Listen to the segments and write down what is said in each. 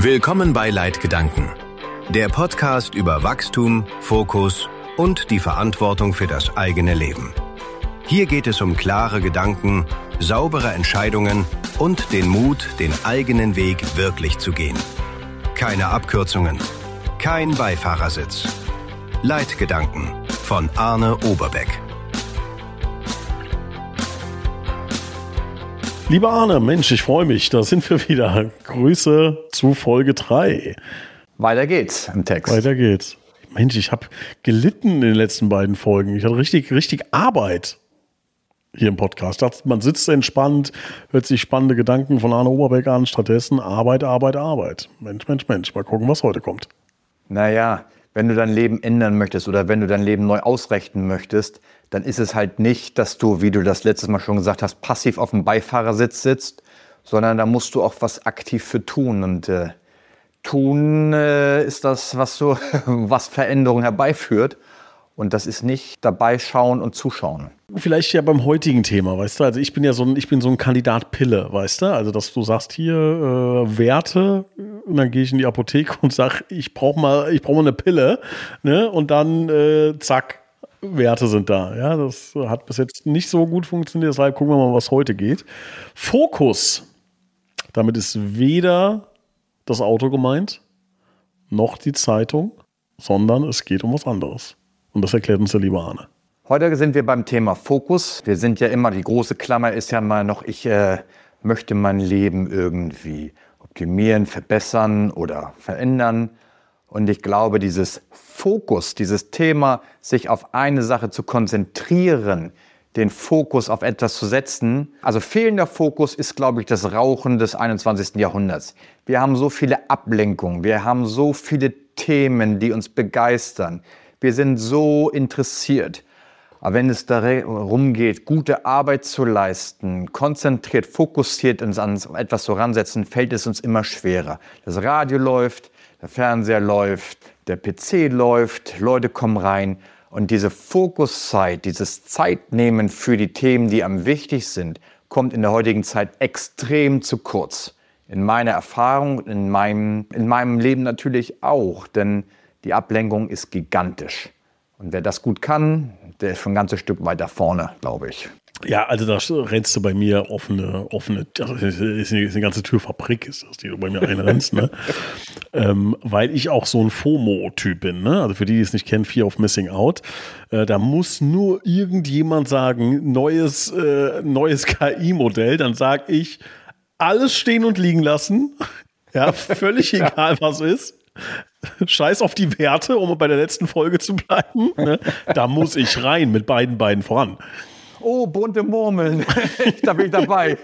Willkommen bei Leitgedanken, der Podcast über Wachstum, Fokus und die Verantwortung für das eigene Leben. Hier geht es um klare Gedanken, saubere Entscheidungen und den Mut, den eigenen Weg wirklich zu gehen. Keine Abkürzungen, kein Beifahrersitz. Leitgedanken von Arne Oberbeck. Lieber Arne, Mensch, ich freue mich, da sind wir wieder. Grüße zu Folge 3. Weiter geht's im Text. Weiter geht's. Mensch, ich habe gelitten in den letzten beiden Folgen. Ich hatte richtig Arbeit hier im Podcast. Man sitzt entspannt, hört sich spannende Gedanken von Arne Oberbeck an, stattdessen Arbeit. Mensch. Mal gucken, was heute kommt. Naja, wenn du dein Leben ändern möchtest oder wenn du dein Leben neu ausrichten möchtest, dann ist es halt nicht, dass du, wie du das letztes Mal schon gesagt hast, passiv auf dem Beifahrersitz sitzt, sondern da musst du auch was aktiv für tun. Und tun ist das, was Veränderung herbeiführt. Und das ist nicht dabei schauen und zuschauen. Vielleicht ja beim heutigen Thema, weißt du, also ich bin so ein Kandidat Pille, weißt du, also dass du sagst hier Werte und dann gehe ich in die Apotheke und sag, ich brauche mal eine Pille, ne, und dann zack, Werte sind da, ja, das hat bis jetzt nicht so gut funktioniert, deshalb gucken wir mal, was heute geht. Fokus, damit ist weder das Auto gemeint, noch die Zeitung, sondern es geht um was anderes. Und das erklärt uns der liebe Arne. Heute sind wir beim Thema Fokus. Wir sind ja immer, die große Klammer ist ja mal noch, ich möchte mein Leben irgendwie optimieren, verbessern oder verändern. Und ich glaube, dieses Fokus, dieses Thema, sich auf eine Sache zu konzentrieren, den Fokus auf etwas zu setzen. Also fehlender Fokus ist, glaube ich, das Rauchen des 21. Jahrhunderts. Wir haben so viele Ablenkungen, wir haben so viele Themen, die uns begeistern. Wir sind so interessiert. Aber wenn es darum geht, gute Arbeit zu leisten, konzentriert, fokussiert uns an etwas voransetzen, fällt es uns immer schwerer. Das Radio läuft, der Fernseher läuft, der PC läuft, Leute kommen rein. Und diese Fokuszeit, dieses Zeitnehmen für die Themen, die am wichtig sind, kommt in der heutigen Zeit extrem zu kurz. In meiner Erfahrung, in meinem Leben natürlich auch, denn die Ablenkung ist gigantisch. Und wer das gut kann, der ist schon ein ganzes Stück weiter vorne, glaube ich. Ja, also da rennst du bei mir offene, das ist eine ganze Türfabrik, ist das, die du bei mir einrennst, ne? Weil ich auch so ein FOMO-Typ bin, ne? Also für die es nicht kennen, Fear of Missing Out. Da muss nur irgendjemand sagen, neues KI-Modell, dann sag ich, alles stehen und liegen lassen. Ja, völlig egal, was ist. Scheiß auf die Werte, um bei der letzten Folge zu bleiben. Ne? Da muss ich rein mit beiden Beinen voran. Oh, bunte Murmeln. Da bin ich dabei.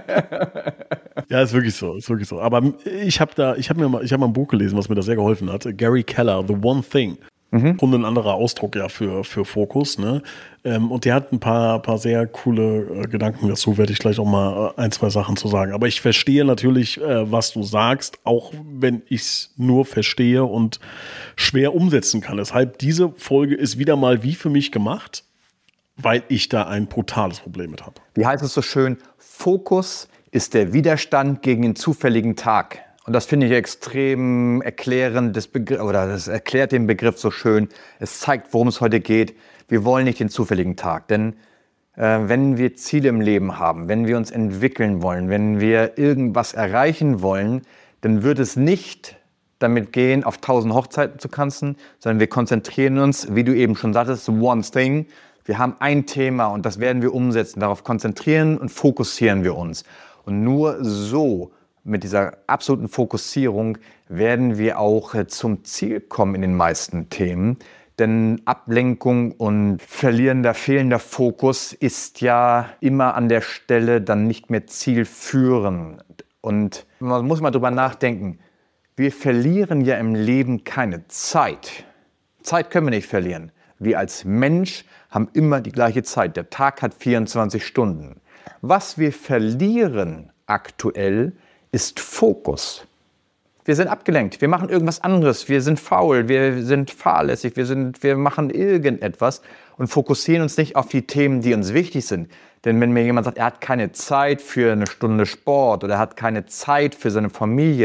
Ja, ist wirklich so. Aber ich habe mal ein Buch gelesen, was mir da sehr geholfen hat. Gary Keller, The One Thing. Und ein anderer Ausdruck ja für Fokus. Ne? Und der hat ein paar sehr coole Gedanken dazu, werde ich gleich auch mal ein, zwei Sachen zu sagen. Aber ich verstehe natürlich, was du sagst, auch wenn ich es nur verstehe und schwer umsetzen kann. Deshalb, diese Folge ist wieder mal wie für mich gemacht, weil ich da ein brutales Problem mit habe. Wie heißt es so schön? Fokus ist der Widerstand gegen den zufälligen Tag. Und das finde ich extrem erklärend, das erklärt den Begriff so schön. Es zeigt, worum es heute geht. Wir wollen nicht den zufälligen Tag, denn wenn wir Ziele im Leben haben, wenn wir uns entwickeln wollen, wenn wir irgendwas erreichen wollen, dann wird es nicht damit gehen, auf 1000 Hochzeiten zu tanzen, sondern wir konzentrieren uns, wie du eben schon sagtest, one thing. Wir haben ein Thema und das werden wir umsetzen. Darauf konzentrieren und fokussieren wir uns. Und nur so, mit dieser absoluten Fokussierung, werden wir auch zum Ziel kommen in den meisten Themen. Denn Ablenkung und fehlender Fokus ist ja immer an der Stelle dann nicht mehr zielführend. Und man muss mal drüber nachdenken, wir verlieren ja im Leben keine Zeit. Zeit können wir nicht verlieren. Wir als Mensch haben immer die gleiche Zeit. Der Tag hat 24 Stunden. Was wir verlieren aktuell ist Fokus. Wir sind abgelenkt, wir machen irgendwas anderes, wir sind faul, wir sind fahrlässig, wir machen irgendetwas und fokussieren uns nicht auf die Themen, die uns wichtig sind. Denn wenn mir jemand sagt, er hat keine Zeit für eine Stunde Sport oder er hat keine Zeit für seine Familie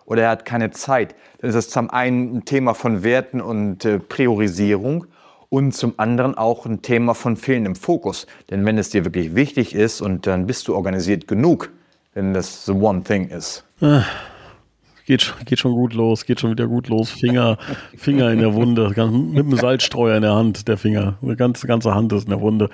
oder er hat keine Zeit, dann ist das zum einen ein Thema von Werten und Priorisierung und zum anderen auch ein Thema von fehlendem Fokus. Denn wenn es dir wirklich wichtig ist und dann bist du organisiert genug, wenn das the one thing ist. Geht schon gut los, geht schon wieder gut los. Finger in der Wunde, mit einem Salzstreuer in der Hand, der Finger. Die ganze Hand ist in der Wunde.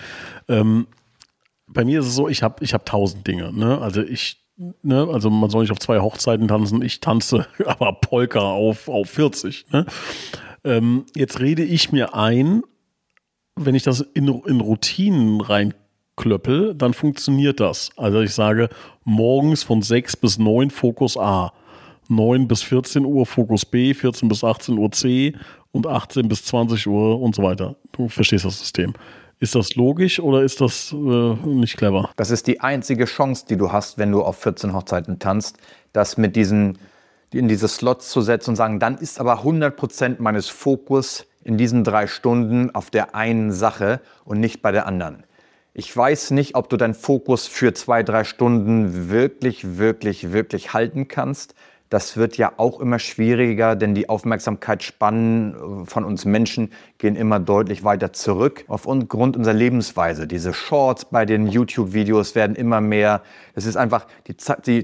Bei mir ist es so, ich hab 1000 Dinge. Ne? Also also man soll nicht auf 2 Hochzeiten tanzen. Ich tanze aber Polka auf 40. Ne? Jetzt rede ich mir ein, wenn ich das in Routinen reinklöppel, dann funktioniert das. Also ich sage, morgens von 6 bis 9 Fokus A. 9 bis 14 Uhr Fokus B, 14 bis 18 Uhr C und 18 bis 20 Uhr und so weiter. Du verstehst das System. Ist das logisch oder ist das nicht clever? Das ist die einzige Chance, die du hast, wenn du auf 14 Hochzeiten tanzt, das in diese Slots zu setzen und sagen, dann ist aber 100% meines Fokus in diesen 3 Stunden auf der einen Sache und nicht bei der anderen. Ich weiß nicht, ob du deinen Fokus für 2-3 Stunden wirklich halten kannst. Das wird ja auch immer schwieriger, denn die Aufmerksamkeitsspannen von uns Menschen gehen immer deutlich weiter zurück aufgrund unserer Lebensweise. Diese Shorts bei den YouTube-Videos werden immer mehr. Es ist einfach, die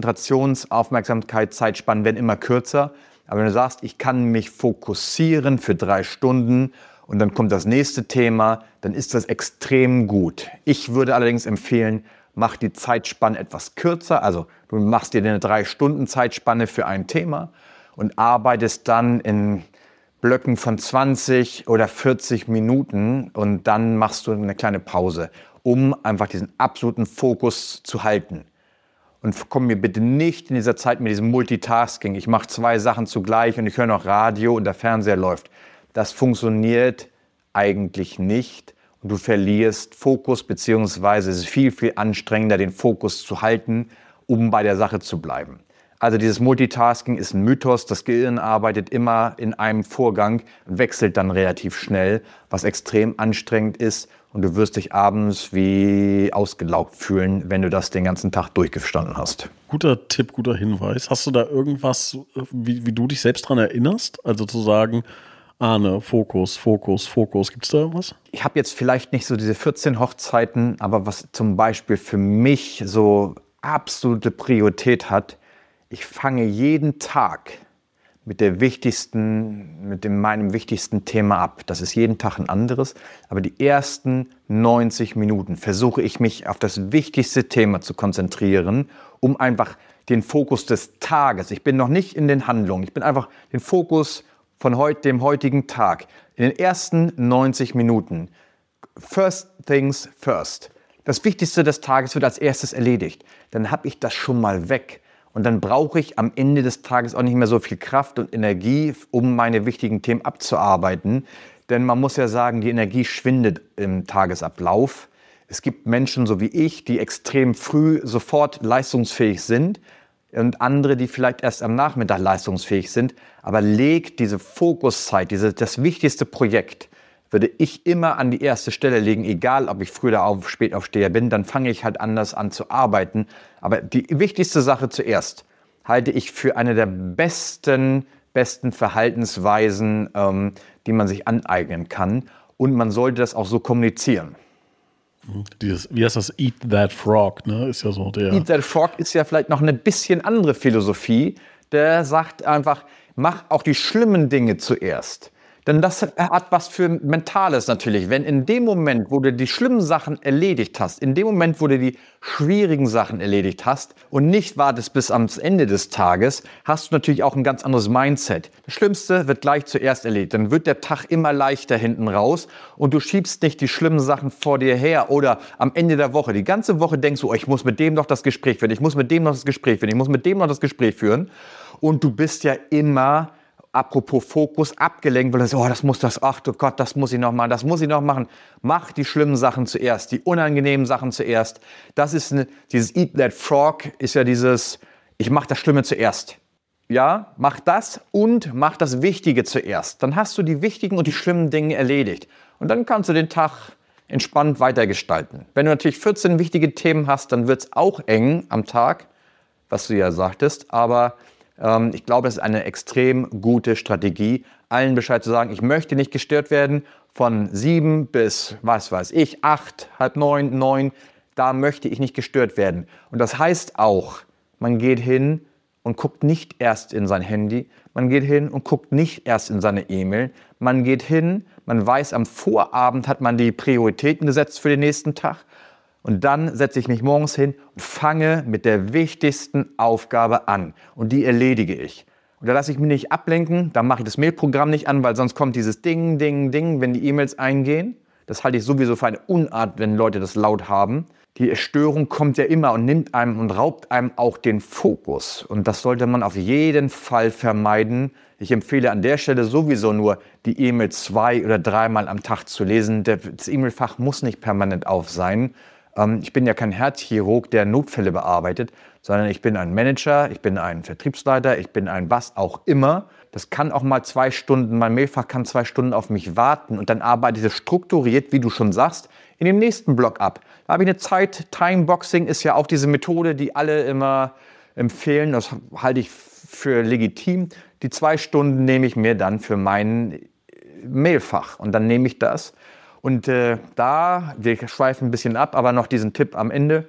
Konzentrations-Aufmerksamkeitszeitspannen werden immer kürzer. Aber wenn du sagst, ich kann mich fokussieren für 3 Stunden und dann kommt das nächste Thema, dann ist das extrem gut. Ich würde allerdings empfehlen, mach die Zeitspanne etwas kürzer, also du machst dir eine 3-Stunden-Zeitspanne für ein Thema und arbeitest dann in Blöcken von 20 oder 40 Minuten und dann machst du eine kleine Pause, um einfach diesen absoluten Fokus zu halten. Und komm mir bitte nicht in dieser Zeit mit diesem Multitasking. Ich mache 2 Sachen zugleich und ich höre noch Radio und der Fernseher läuft. Das funktioniert eigentlich nicht. Und du verlierst Fokus, beziehungsweise es ist viel anstrengender, den Fokus zu halten, um bei der Sache zu bleiben. Also dieses Multitasking ist ein Mythos. Das Gehirn arbeitet immer in einem Vorgang und wechselt dann relativ schnell, was extrem anstrengend ist. Und du wirst dich abends wie ausgelaugt fühlen, wenn du das den ganzen Tag durchgestanden hast. Guter Tipp, guter Hinweis. Hast du da irgendwas, wie du dich selbst dran erinnerst? Also zu sagen, Fokus. Gibt es da irgendwas? Ich habe jetzt vielleicht nicht so diese 14 Hochzeiten, aber was zum Beispiel für mich so absolute Priorität hat, ich fange jeden Tag mit meinem wichtigsten Thema ab. Das ist jeden Tag ein anderes, aber die ersten 90 Minuten versuche ich mich auf das wichtigste Thema zu konzentrieren, um einfach den Fokus des Tages, ich bin noch nicht in den Handlungen, ich bin einfach den Fokus von dem heutigen Tag. In den ersten 90 Minuten. First things first. Das Wichtigste des Tages wird als erstes erledigt. Dann habe ich das schon mal weg. Und dann brauche ich am Ende des Tages auch nicht mehr so viel Kraft und Energie, um meine wichtigen Themen abzuarbeiten. Denn man muss ja sagen, die Energie schwindet im Tagesablauf. Es gibt Menschen so wie ich, die extrem früh sofort leistungsfähig sind. Und andere, die vielleicht erst am Nachmittag leistungsfähig sind. Aber legt diese Fokuszeit, das wichtigste Projekt, würde ich immer an die erste Stelle legen, egal ob ich früh oder spät Aufsteher bin, dann fange ich halt anders an zu arbeiten. Aber die wichtigste Sache zuerst halte ich für eine der besten Verhaltensweisen, die man sich aneignen kann. Und man sollte das auch so kommunizieren. Wie heißt das? Eat that frog, ne? Ist ja so der. Eat that frog ist ja vielleicht noch eine bisschen andere Philosophie. Der sagt einfach, mach auch die schlimmen Dinge zuerst. Denn das hat was für Mentales natürlich. Wenn in dem Moment, wo du die schlimmen Sachen erledigt hast, in dem Moment, wo du die schwierigen Sachen erledigt hast und nicht wartest bis ans Ende des Tages, hast du natürlich auch ein ganz anderes Mindset. Das Schlimmste wird gleich zuerst erledigt. Dann wird der Tag immer leichter hinten raus und du schiebst nicht die schlimmen Sachen vor dir her oder am Ende der Woche. Die ganze Woche denkst du, oh, ich muss mit dem noch das Gespräch führen, ich muss mit dem noch das Gespräch führen, ich muss mit dem noch das Gespräch führen. Und du bist ja immer, apropos Fokus, abgelenkt, weil du sagst, ach du Gott, das muss ich noch machen. Mach die schlimmen Sachen zuerst, die unangenehmen Sachen zuerst. Das ist dieses Eat that frog, ist ja dieses, ich mach das Schlimme zuerst. Ja, mach das und mach das Wichtige zuerst. Dann hast du die wichtigen und die schlimmen Dinge erledigt. Und dann kannst du den Tag entspannt weitergestalten. Wenn du natürlich 14 wichtige Themen hast, dann wird es auch eng am Tag, was du ja sagtest, aber Ich glaube, das ist eine extrem gute Strategie, allen Bescheid zu sagen, ich möchte nicht gestört werden von 7 bis, 8, halb 9, 9, da möchte ich nicht gestört werden. Und das heißt auch, man geht hin und guckt nicht erst in sein Handy, man geht hin und guckt nicht erst in seine E-Mail, man geht hin, man weiß, am Vorabend hat man die Prioritäten gesetzt für den nächsten Tag und dann setze ich mich morgens hin und fange mit der wichtigsten Aufgabe an und die erledige ich. Und da lasse ich mich nicht ablenken, da mache ich das Mailprogramm nicht an, weil sonst kommt dieses Ding, Ding, Ding, wenn die E-Mails eingehen. Das halte ich sowieso für eine Unart, wenn Leute das laut haben. Die Störung kommt ja immer und nimmt einem und raubt einem auch den Fokus. Und das sollte man auf jeden Fall vermeiden. Ich empfehle an der Stelle sowieso nur, die E-Mail 2 oder 3 Mal am Tag zu lesen. Das E-Mail-Fach muss nicht permanent auf sein. Ich bin ja kein Herzchirurg, der Notfälle bearbeitet, sondern ich bin ein Manager, ich bin ein Vertriebsleiter, ich bin ein was auch immer. Das kann auch mal 2 Stunden, mein Mailfach kann 2 Stunden auf mich warten und dann arbeite ich das strukturiert, wie du schon sagst, in dem nächsten Block ab. Da habe ich eine Zeit, Timeboxing ist ja auch diese Methode, die alle immer empfehlen, das halte ich für legitim. Die 2 Stunden nehme ich mir dann für mein Mailfach und dann nehme ich das. Und wir schweifen ein bisschen ab, aber noch diesen Tipp am Ende.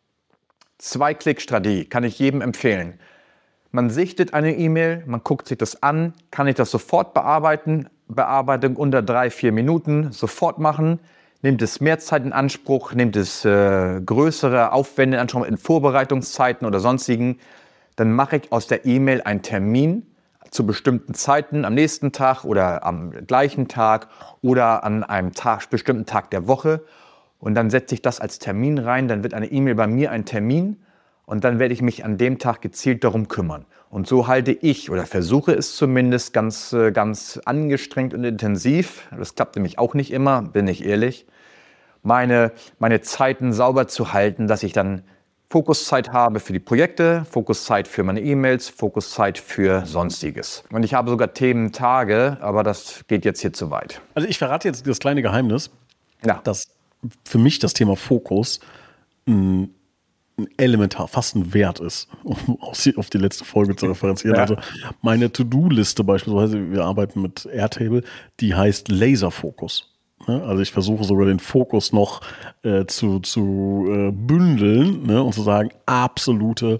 2-Klick-Strategie kann ich jedem empfehlen. Man sichtet eine E-Mail, man guckt sich das an, kann ich das sofort bearbeiten, Bearbeitung unter 3-4 Minuten, sofort machen, nimmt es mehr Zeit in Anspruch, nimmt es größere Aufwände in Anspruch in Vorbereitungszeiten oder sonstigen, dann mache ich aus der E-Mail einen Termin zu bestimmten Zeiten am nächsten Tag oder am gleichen Tag oder an einem bestimmten Tag der Woche. Und dann setze ich das als Termin rein, dann wird eine E-Mail bei mir ein Termin und dann werde ich mich an dem Tag gezielt darum kümmern. Und so halte ich oder versuche es zumindest ganz angestrengt und intensiv, das klappt nämlich auch nicht immer, bin ich ehrlich, meine Zeiten sauber zu halten, dass ich dann Fokuszeit habe für die Projekte, Fokuszeit für meine E-Mails, Fokuszeit für Sonstiges. Und ich habe sogar Thementage, aber das geht jetzt hier zu weit. Also ich verrate jetzt das kleine Geheimnis, dass für mich das Thema Fokus ein elementar, fast ein Wert ist, um auf die letzte Folge zu referenzieren. Ja. Also meine To-Do-Liste beispielsweise, wir arbeiten mit Airtable, die heißt Laserfokus. Also ich versuche sogar den Fokus noch zu bündeln, ne, und zu sagen, absolute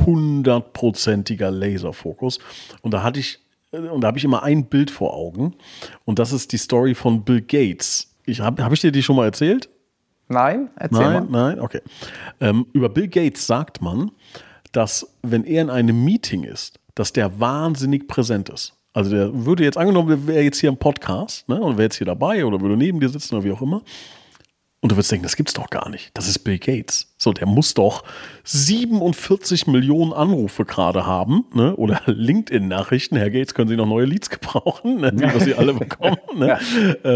100%iger Laserfokus. Und da habe ich immer ein Bild vor Augen und das ist die Story von Bill Gates. Hab ich dir die schon mal erzählt? Nein, erzähl mal. Nein, okay. Über Bill Gates sagt man, dass wenn er in einem Meeting ist, dass der wahnsinnig präsent ist. Also der würde jetzt, angenommen, wäre jetzt hier im Podcast, ne, und wäre jetzt hier dabei oder würde neben dir sitzen oder wie auch immer. Und du würdest denken, das gibt's doch gar nicht. Das ist Bill Gates. So, der muss doch 47 Millionen Anrufe gerade haben, ne? Oder LinkedIn-Nachrichten. Herr Gates, können Sie noch neue Leads gebrauchen, ne? Die wir sie alle bekommen. Ne? Ja.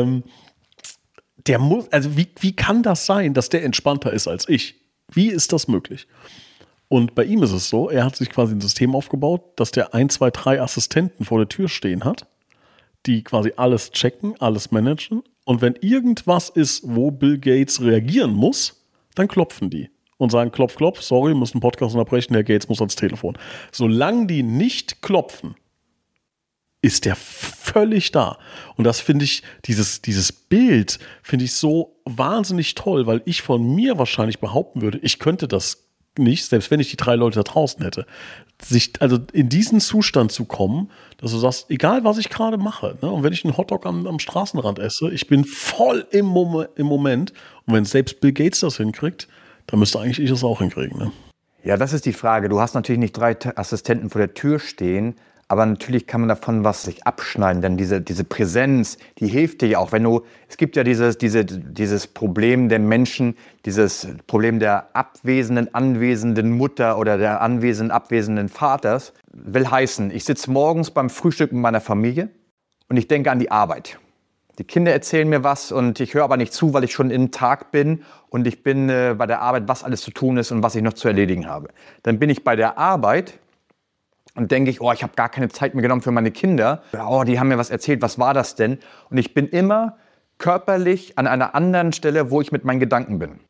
Der muss, also wie kann das sein, dass der entspannter ist als ich? Wie ist das möglich? Und bei ihm ist es so, er hat sich quasi ein System aufgebaut, dass der 1, 2, 3 Assistenten vor der Tür stehen hat, die quasi alles checken, alles managen. Und wenn irgendwas ist, wo Bill Gates reagieren muss, dann klopfen die und sagen, klopf, klopf, sorry, wir müssen einen Podcast unterbrechen, Herr Gates muss ans Telefon. Solange die nicht klopfen, ist der völlig da. Und das finde ich, dieses Bild finde ich so wahnsinnig toll, weil ich von mir wahrscheinlich behaupten würde, ich könnte das nicht, selbst wenn ich die 3 Leute da draußen hätte, also in diesen Zustand zu kommen, dass du sagst, egal was ich gerade mache, ne, und wenn ich einen Hotdog am Straßenrand esse, ich bin voll im Moment, und wenn selbst Bill Gates das hinkriegt, dann müsste eigentlich ich das auch hinkriegen. Ne? Ja, das ist die Frage. Du hast natürlich nicht 3 Assistenten vor der Tür stehen, aber natürlich kann man davon was sich abschneiden, denn diese Präsenz, die hilft dir ja auch, es gibt ja dieses Problem der Menschen, dieses Problem der anwesenden Mutter oder der abwesenden Vaters, will heißen, ich sitze morgens beim Frühstück mit meiner Familie und ich denke an die Arbeit. Die Kinder erzählen mir was und ich höre aber nicht zu, weil ich schon im Tag bin und ich bin bei der Arbeit, was alles zu tun ist und was ich noch zu erledigen habe. Dann bin ich bei der Arbeit und denke ich, ich habe gar keine Zeit mehr genommen für meine Kinder. Die haben mir was erzählt, was war das denn? Und ich bin immer körperlich an einer anderen Stelle, wo ich mit meinen Gedanken bin.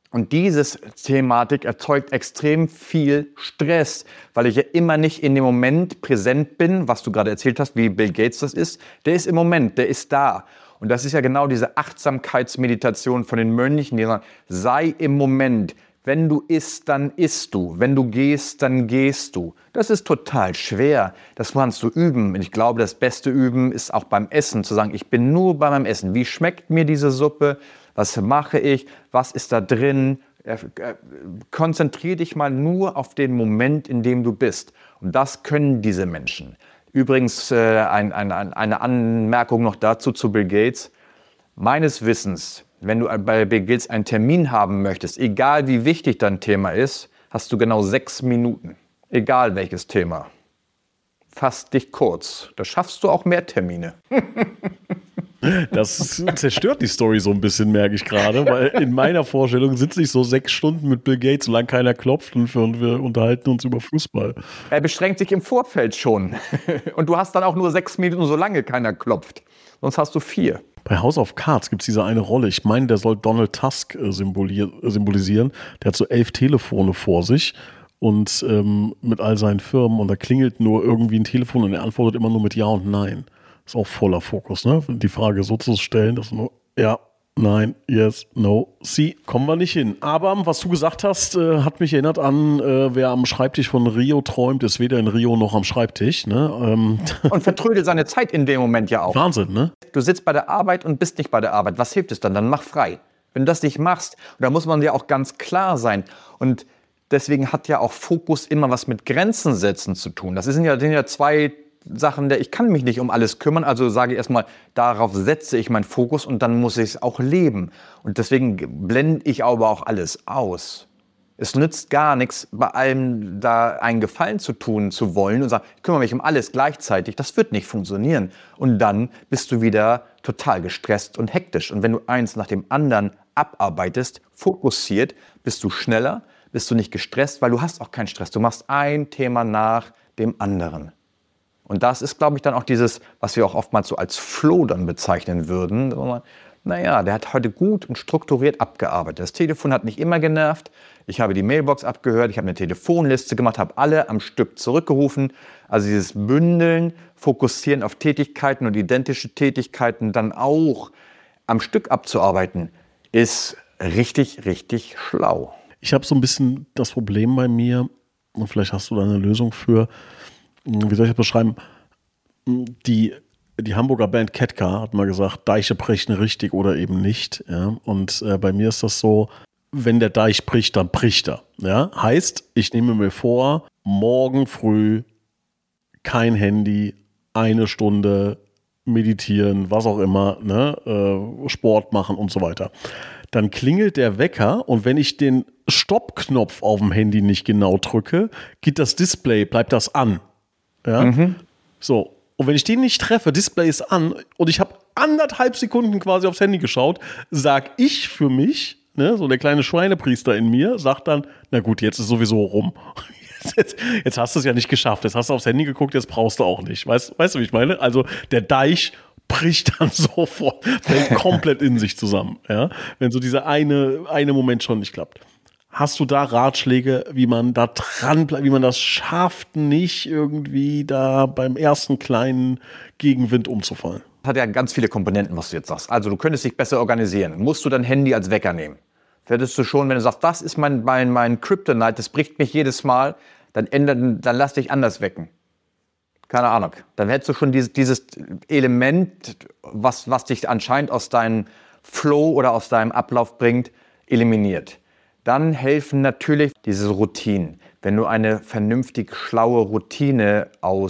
Und diese Thematik erzeugt extrem viel Stress, weil ich ja immer nicht in dem Moment präsent bin, was du gerade erzählt hast, wie Bill Gates das ist. Der ist im Moment, der ist da. Und das ist ja genau diese Achtsamkeitsmeditation von den Mönchen, die sagen, sei im Moment. Wenn du isst, dann isst du. Wenn du gehst, dann gehst du. Das ist total schwer. Das kannst du üben. Und ich glaube, das beste Üben ist auch beim Essen, zu sagen, ich bin nur bei meinem Essen. Wie schmeckt mir diese Suppe? Was mache ich? Was ist da drin? Konzentriere dich mal nur auf den Moment, in dem du bist. Und das können diese Menschen. Übrigens eine Anmerkung noch dazu zu Bill Gates. Meines Wissens, wenn du bei Bill Gates einen Termin haben möchtest, egal wie wichtig dein Thema ist, hast du genau 6 Minuten. Egal welches Thema. Fass dich kurz. Da schaffst du auch mehr Termine. Das zerstört die Story so ein bisschen, merke ich gerade, weil in meiner Vorstellung sitze ich so 6 Stunden mit Bill Gates, solange keiner klopft und wir unterhalten uns über Fußball. Er beschränkt sich im Vorfeld schon. Und du hast dann auch nur 6 Minuten, solange keiner klopft. Sonst hast du 4. Bei House of Cards gibt es diese eine Rolle. Ich meine, der soll Donald Tusk symbolisieren. Der hat so 11 Telefone vor sich und mit all seinen Firmen. Und da klingelt nur irgendwie ein Telefon und er antwortet immer nur mit Ja und Nein. Ist auch voller Fokus, ne? Die Frage so zu stellen, dass nur ja, nein, yes, no, see, kommen wir nicht hin. Aber was du gesagt hast, hat mich erinnert an, wer am Schreibtisch von Rio träumt, ist weder in Rio noch am Schreibtisch. Ne? Und vertrödelt seine Zeit in dem Moment ja auch. Wahnsinn, ne? Du sitzt bei der Arbeit und bist nicht bei der Arbeit. Was hilft es dann? Dann mach frei. Wenn du das nicht machst, da muss man ja auch ganz klar sein. Und deswegen hat ja auch Fokus immer was mit Grenzen setzen zu tun. Das sind ja 2 Sachen, ich kann mich nicht um alles kümmern, also sage ich erstmal, darauf setze ich meinen Fokus und dann muss ich es auch leben. Und deswegen blende ich aber auch alles aus. Es nützt gar nichts, bei allem da einen Gefallen zu tun zu wollen und sagen, ich kümmere mich um alles gleichzeitig. Das wird nicht funktionieren. Und dann bist du wieder total gestresst und hektisch. Und wenn du eins nach dem anderen abarbeitest, fokussiert, bist du schneller, bist du nicht gestresst, weil du hast auch keinen Stress. Du machst ein Thema nach dem anderen. Und das ist, glaube ich, dann auch dieses, was wir auch oftmals so als Flow dann bezeichnen würden. Naja, der hat heute gut und strukturiert abgearbeitet. Das Telefon hat nicht immer genervt. Ich habe die Mailbox abgehört, ich habe eine Telefonliste gemacht, habe alle am Stück zurückgerufen. Also dieses Bündeln, Fokussieren auf Tätigkeiten und identische Tätigkeiten dann auch am Stück abzuarbeiten, ist richtig, richtig schlau. Ich habe so ein bisschen das Problem bei mir, und vielleicht hast du da eine Lösung für, wie soll ich das beschreiben? Die Hamburger Band Ketka hat mal gesagt, Deiche brechen richtig oder eben nicht. Ja? Und bei mir ist das so, wenn der Deich bricht, dann bricht er. Ja? Heißt, ich nehme mir vor, morgen früh kein Handy, 1 Stunde meditieren, was auch immer, ne? Sport machen und so weiter. Dann klingelt der Wecker und wenn ich den Stoppknopf auf dem Handy nicht genau drücke, geht das Display, bleibt das an. Ja? So. Und wenn ich den nicht treffe, Display ist an und ich habe 1,5 Sekunden quasi aufs Handy geschaut, sag ich für mich, ne, so der kleine Schweinepriester in mir, sagt dann, na gut, jetzt ist sowieso rum. Jetzt hast du es ja nicht geschafft, jetzt hast du aufs Handy geguckt, jetzt brauchst du auch nicht. Weißt du, wie ich meine? Also der Deich bricht dann sofort, fällt komplett in sich zusammen. Ja? Wenn so dieser eine Moment schon nicht klappt. Hast du da Ratschläge, wie man da dran bleibt, wie man das schafft, nicht irgendwie da beim ersten kleinen Gegenwind umzufallen? Das hat ja ganz viele Komponenten, was du jetzt sagst. Also du könntest dich besser organisieren. Musst du dein Handy als Wecker nehmen? Hättest du schon, wenn du sagst, das ist mein Kryptonite, das bricht mich jedes Mal, dann lass dich anders wecken. Keine Ahnung. Dann hättest du schon dieses Element, was dich anscheinend aus deinem Flow oder aus deinem Ablauf bringt, eliminiert. Dann helfen natürlich diese Routinen. Wenn du eine vernünftig schlaue Routine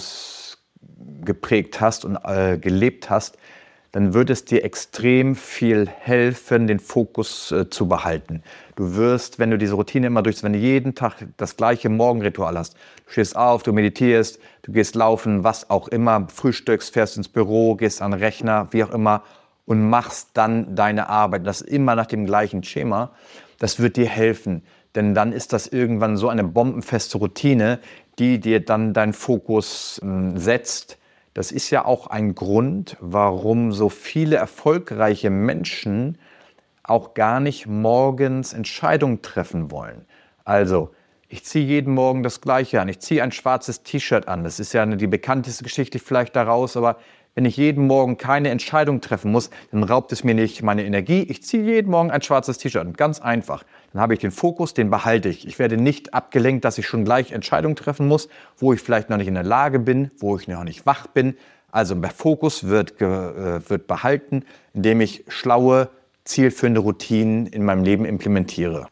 ausgeprägt hast und gelebt hast, dann wird es dir extrem viel helfen, den Fokus zu behalten. Du wirst, wenn du diese Routine immer wenn du jeden Tag das gleiche Morgenritual hast, du stehst auf, du meditierst, du gehst laufen, was auch immer, frühstückst, fährst ins Büro, gehst an den Rechner, wie auch immer, und machst dann deine Arbeit. Das immer nach dem gleichen Schema. Das wird dir helfen, denn dann ist das irgendwann so eine bombenfeste Routine, die dir dann deinen Fokus setzt. Das ist ja auch ein Grund, warum so viele erfolgreiche Menschen auch gar nicht morgens Entscheidungen treffen wollen. Also, ich ziehe jeden Morgen das Gleiche an. Ich ziehe ein schwarzes T-Shirt an. Das ist ja die bekannteste Geschichte vielleicht daraus, aber wenn ich jeden Morgen keine Entscheidung treffen muss, dann raubt es mir nicht meine Energie. Ich ziehe jeden Morgen ein schwarzes T-Shirt an. Ganz einfach. Dann habe ich den Fokus, den behalte ich. Ich werde nicht abgelenkt, dass ich schon gleich Entscheidungen treffen muss, wo ich vielleicht noch nicht in der Lage bin, wo ich noch nicht wach bin. Also der Fokus wird behalten, indem ich schlaue, zielführende Routinen in meinem Leben implementiere.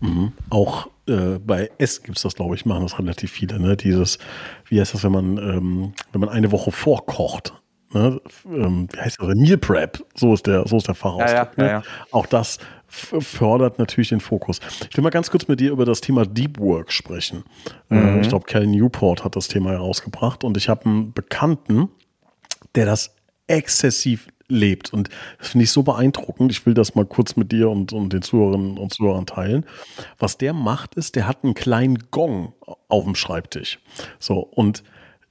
Auch bei Essen gibt es das, glaube ich, machen das relativ viele. Ne? Dieses, wie heißt das, wenn man eine Woche vorkocht? Ne? Wie heißt das? Meal Prep, so ist der Fachausdruck. Ja. Auch das fördert natürlich den Fokus. Ich will mal ganz kurz mit dir über das Thema Deep Work sprechen. Ich glaube, Cal Newport hat das Thema herausgebracht und ich habe einen Bekannten, der das exzessiv lebt. Und das finde ich so beeindruckend. Ich will das mal kurz mit dir und den Zuhörerinnen und Zuhörern teilen. Was der macht, ist, der hat einen kleinen Gong auf dem Schreibtisch. So, und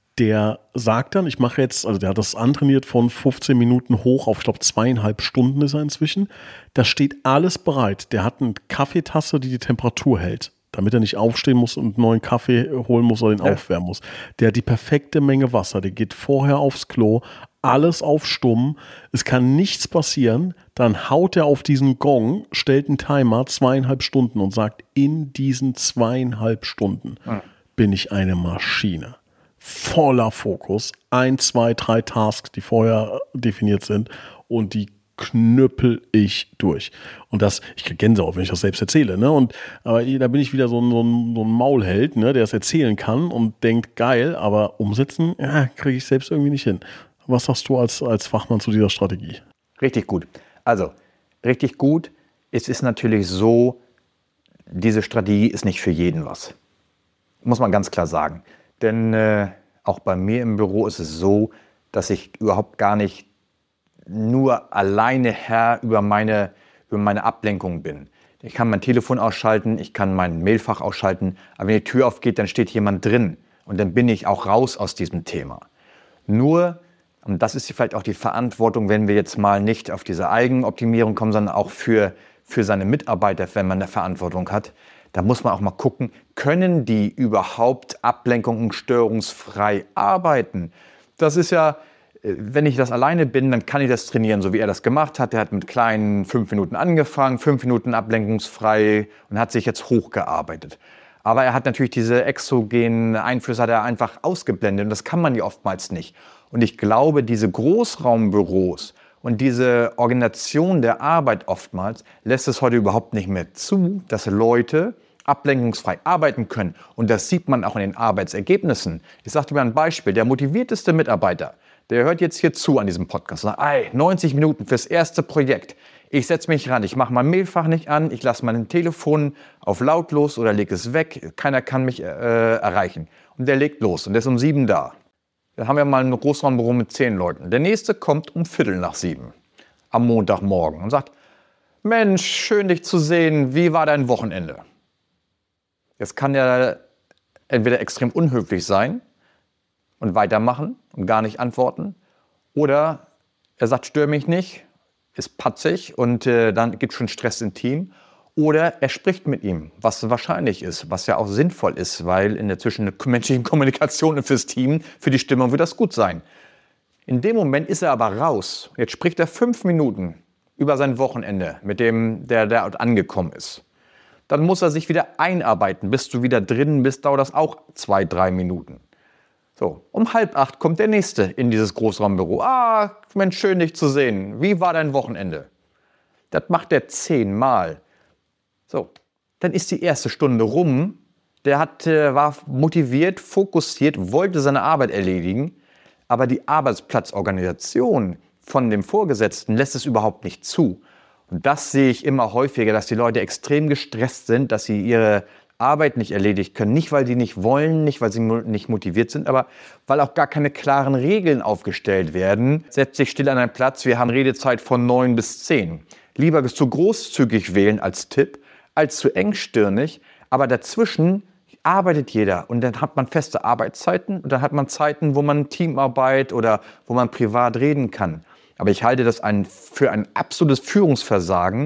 der sagt dann, der hat das antrainiert von 15 Minuten hoch auf, ich glaube, 2,5 Stunden ist er inzwischen. Da steht alles bereit. Der hat eine Kaffeetasse, die Temperatur hält, damit er nicht aufstehen muss und einen neuen Kaffee holen muss oder den aufwärmen muss. Der hat die perfekte Menge Wasser. Der geht vorher aufs Klo, alles auf Stumm. Es kann nichts passieren. Dann haut er auf diesen Gong, stellt einen Timer, 2,5 Stunden und sagt, in diesen 2,5 Stunden bin ich eine Maschine. Voller Fokus. 1, 2, 3 Tasks, die vorher definiert sind und die knüppel ich durch. Und ich kriege Gänsehaut, wenn ich das selbst erzähle. Ne? Aber da bin ich wieder so ein Maulheld, ne, der es erzählen kann und denkt, geil, aber umsetzen, kriege ich selbst irgendwie nicht hin. Was sagst du als Fachmann zu dieser Strategie? Richtig gut. Also, richtig gut. Es ist natürlich so, diese Strategie ist nicht für jeden was. Muss man ganz klar sagen. Denn auch bei mir im Büro ist es so, dass ich überhaupt gar nicht nur alleine Herr über meine Ablenkung bin. Ich kann mein Telefon ausschalten, ich kann mein Mailfach ausschalten, aber wenn die Tür aufgeht, dann steht jemand drin und dann bin ich auch raus aus diesem Thema. Nur, und das ist vielleicht auch die Verantwortung, wenn wir jetzt mal nicht auf diese Eigenoptimierung kommen, sondern auch für seine Mitarbeiter, wenn man eine Verantwortung hat, da muss man auch mal gucken, können die überhaupt ablenkung- und störungsfrei arbeiten? Das ist ja, wenn ich das alleine bin, dann kann ich das trainieren, so wie er das gemacht hat. Er hat mit kleinen 5 Minuten angefangen, 5 Minuten ablenkungsfrei und hat sich jetzt hochgearbeitet. Aber er hat natürlich diese exogenen Einflüsse hat er einfach ausgeblendet und das kann man ja oftmals nicht. Und ich glaube, diese Großraumbüros und diese Organisation der Arbeit oftmals lässt es heute überhaupt nicht mehr zu, dass Leute ablenkungsfrei arbeiten können. Und das sieht man auch in den Arbeitsergebnissen. Ich sage dir mal ein Beispiel. Der motivierteste Mitarbeiter, der hört jetzt hier zu an diesem Podcast und sagt, 90 Minuten fürs erste Projekt. Ich setze mich ran, ich mache mein Mailfach nicht an, ich lasse mein Telefon auf lautlos oder lege es weg. Keiner kann mich erreichen. Und der legt los und der ist um 7 da. Dann haben wir mal ein Großraumbüro mit 10 Leuten. Der nächste kommt um 6:15 am Montagmorgen und sagt, Mensch, schön dich zu sehen, wie war dein Wochenende? Jetzt kann er entweder extrem unhöflich sein und weitermachen und gar nicht antworten oder er sagt, stör mich nicht, ist patzig und dann gibt es schon Stress im Team. Oder er spricht mit ihm, was wahrscheinlich ist, was ja auch sinnvoll ist, weil in der zwischenmenschlichen Kommunikation und fürs Team, für die Stimmung wird das gut sein. In dem Moment ist er aber raus. Jetzt spricht er 5 Minuten über sein Wochenende mit dem, der dort angekommen ist. Dann muss er sich wieder einarbeiten. Bis du wieder drin bist, dauert das auch 2, 3 Minuten. So, um 7:30 kommt der Nächste in dieses Großraumbüro. Mensch, schön dich zu sehen. Wie war dein Wochenende? Das macht er 10 Mal. So, dann ist die erste Stunde rum. Der war motiviert, fokussiert, wollte seine Arbeit erledigen. Aber die Arbeitsplatzorganisation von dem Vorgesetzten lässt es überhaupt nicht zu. Und das sehe ich immer häufiger, dass die Leute extrem gestresst sind, dass sie ihre Arbeit nicht erledigt können. Nicht, weil sie nicht wollen, nicht, weil sie nicht motiviert sind, aber weil auch gar keine klaren Regeln aufgestellt werden. Setz dich still an einen Platz, wir haben Redezeit von 9 bis 10. Lieber zu großzügig wählen als Tipp, als zu engstirnig, aber dazwischen arbeitet jeder und dann hat man feste Arbeitszeiten und dann hat man Zeiten, wo man Teamarbeit oder wo man privat reden kann. Aber ich halte das für ein absolutes Führungsversagen,